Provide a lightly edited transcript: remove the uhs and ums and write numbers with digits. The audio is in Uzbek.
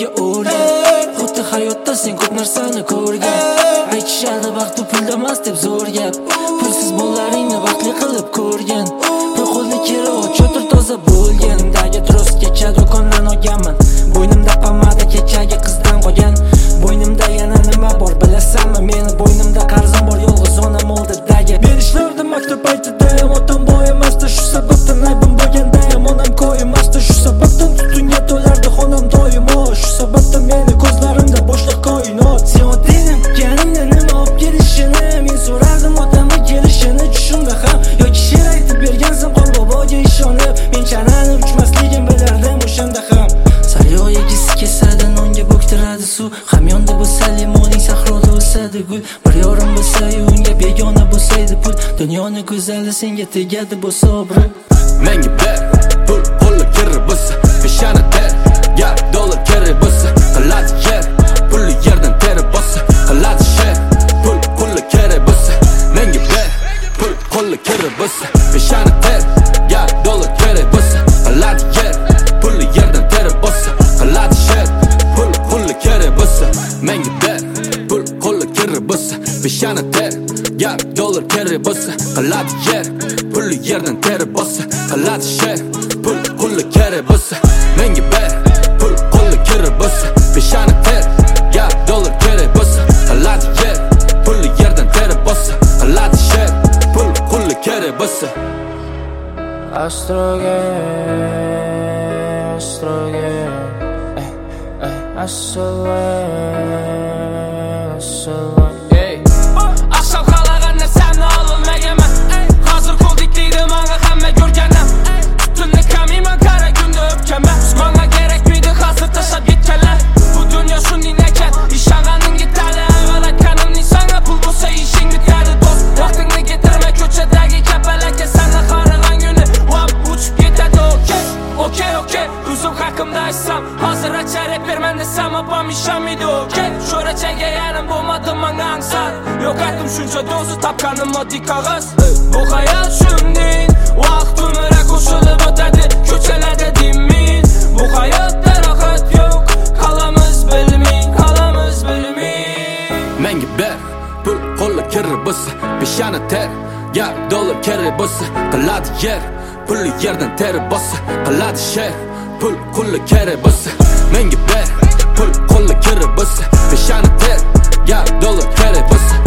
menga o'rgan. Xuddi hayotda sen ko'p narsani ko'rgan. Aytishadi vaqt pulda emas deb zo'r gap. Pulsiz bo'llaringni vaqtli qilib ko'rgan. Pul qo'lni kirov cho'tir toza bo'lganimdagi trosgacha do'kondan olganman. Bo'ynimda pomada kechagi qizdan qolgan. Bo'ynimda yana nima bor bilasanmi? Meni bo'ynimda qarzim bor, yolg'iz onam oldidagi. Berishlardi maktab paytida ham otam boy emasdi, shu sababdan aybim bo'lganda ham onam ko'ymasdi. Shu sababdan tutunga to'lardi xonam doimo. Shu sababdan meni ko'zlarimda bo'shliq koinot. Sen dedim kanimda nima olib kelishini, men so'radim otamga kelishini tushimda ham. Yoki she'r aytib bergansan qol boboga ishonib, men chanani uchmasligim bilardim o'shanda ham. Saryo yegisi kesadi, nonga bo'ktiradi suv. Hamyonda bo'lsa limoning, sahroda o'sadi gul. Bir yorim bo'lsa unga begona bo'lsaydi pul. Dunyoni go'zali senga tegadi bo'lsa obro'. Menga ber pul qo'lga kirib bo'lsa, peshona ter, gap dollar kerak bo'lsa, qiladi yer, pulli yerdan terib bo'lsa, qiladi sher, pul qo'lga kerak bo'lsa. Menga ber pul qo'lga kirib bo'lsa, peshona ter, gap dollar kerak bo'lsa, qiladi yer, pulli yerdan terib bo'lsa, qiladi sher, pul qo'lga kerak bo'lsa. Menga ber pul qo'lga kirib bo'lsa, peshona ter, gap dollar kerak bo'lsa, qiladi yer, pulli yerdan terib bo'lsa, qiladi sher, pul qo'lga kerak bo'lsa. Menga ber pul qo'lga kirib bo'lsa, peshona ter, gap dollar kerak bo'lsa, qiladi yer, pulli yerdan terib bo'lsa, qiladi sher, pul qo'lga kerak bo'lsa. Astrogen, astrogen. Akşam qalagan narsani ololmaganman. Hozir qo'ldik deydi menga hamma ko'rganim. Tunni kamiman qara kunda o'pganman. Menga kerakmaydi hozir tashlab ketganlar. Bu dunyo shunday nakat, ishonganing yetadi. Avval aytganimning senga pul bo'lsa ishing bitadi do'st. Vaqtingni ketirma ko'chadagi kapalakka sana qaragan kuni vab uchib ketadi. Okey, o'zim haqimda aytsam, hozir acharib berman desam opam ishonmaydi. Okey, sho'rachaga yarim bo'lmadi menga ansar. Yo'q aytdim shuncha do'zi topganim moddiy qog'oz. Bu hayot shunday, vaqt umrga qo'shilib o'tadi, ko'chalarda dimmin. Bu hayotda rohat yo'q, qolamiz bilmay. Menga ber pul qo'lga kirib bo'lsa, peshona ter, gap dollar kerak bo'lsa, qiladi yer, pulli yerdan terib bo'lsa, qiladi sher, pul qo'lga kerak bo'lsa. Menga ber pul qo'lga kirib bo'lsa, peshona ter, gap dollar kerak bo'lsa,